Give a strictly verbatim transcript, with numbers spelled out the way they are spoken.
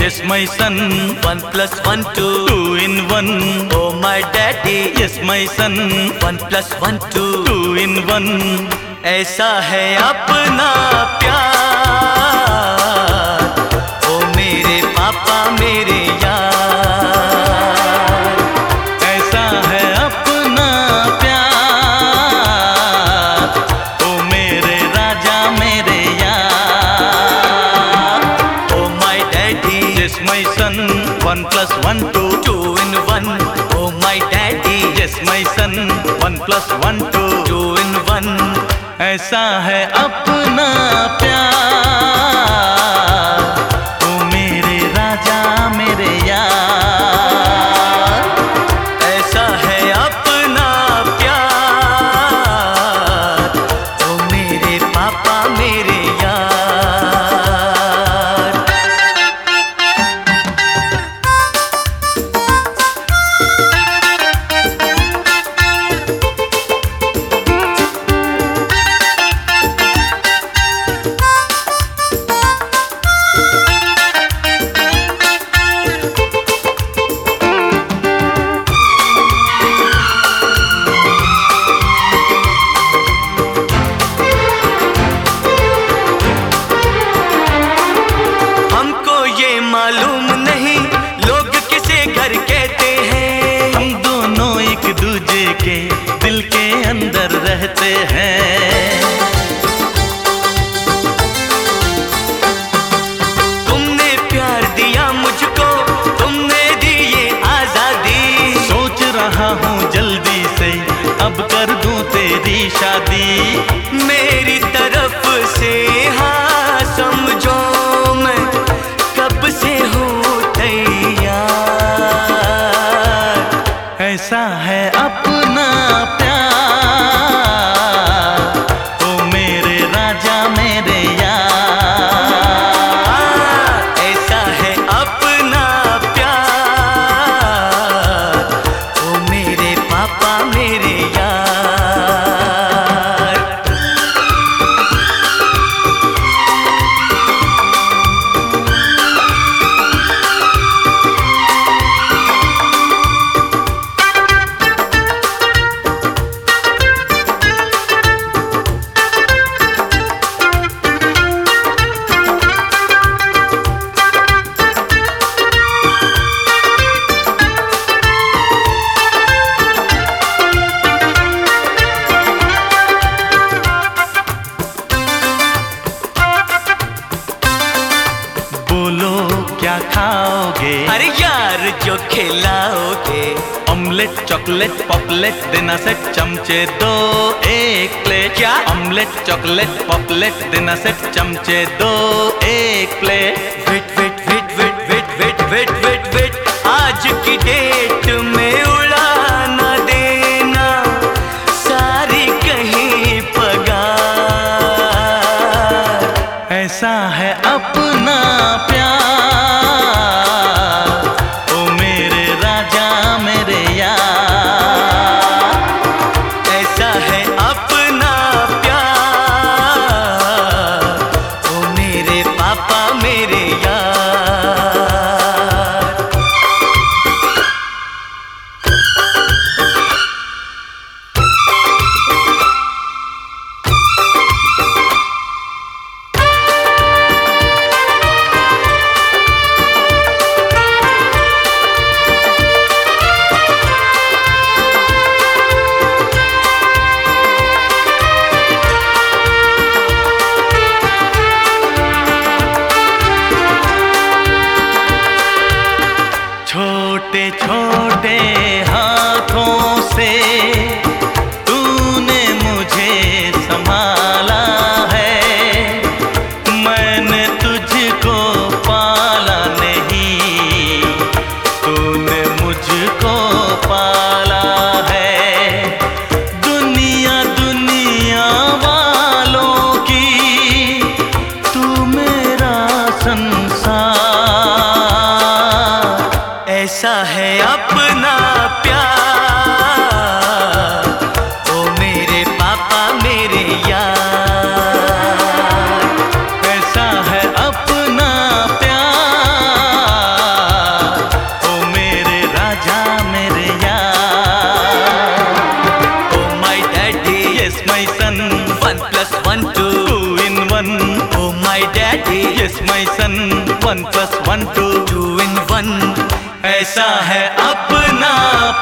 yes my son. One plus one two. Two in one. Oh my daddy, yes my son. One plus one two. Two in one. ऐसा है अपना प्यार, ओ मेरे पापा मेरे यार। ऐसा है अपना प्यार, ओ मेरे राजा मेरे यार। Oh my daddy, yes my son. One plus one two. two in one. Oh my daddy, yes my son. One plus one two. two in one. ऐसा है अपना प्यार, ओ मेरे राजा मेरे यार। ऐसा है अपना प्यार, ओ मेरे पापा मेरे यार। मालूम नहीं लोग किसे घर कहते हैं, हम दोनों एक दूजे के दिल के अंदर रहते हैं। तुमने प्यार दिया मुझको, तुमने दी ये आजादी। सोच रहा हूँ जल्दी से अब कर दूं तेरी शादी। मेरी तरफ से हाँ समझो, मैं कब से हूँ तैयार। ऐसा है अपना प्यार, ओ मेरे राजा मेरे यार। ऐसा है अपना प्यार, ओ मेरे पापा मेरे यार। बोलो क्या खाओगे? अरे यार जो खिलाओगे। ऑमलेट चॉकलेट पॉपलेट देना सेट चमचे दो एक प्लेट। क्या? ऑमलेट चॉकलेट पॉपलेट देना सेट चमचे दो एक plate. Wait wait wait wait wait wait wait wait wait आज की डेट में उड़ा ना देना सारी कहीं पगार। ऐसा है अपना प्यार, ओ मेरे राजा मेरे यार। ऐसा है अपना प्यार, ओ मेरे पापा मेरे यार। छोटे छोटे हाथों से तूने मुझे संभाला है। मैंने तुझको पाला नहीं, तूने मुझको पाला है। दुनिया दुनिया वालों की तू मेरा संसार। ऐसा है अपना प्यार, ओ मेरे पापा मेरे यार। ऐसा है अपना प्यार, one plus one two two in one. ऐसा है अपना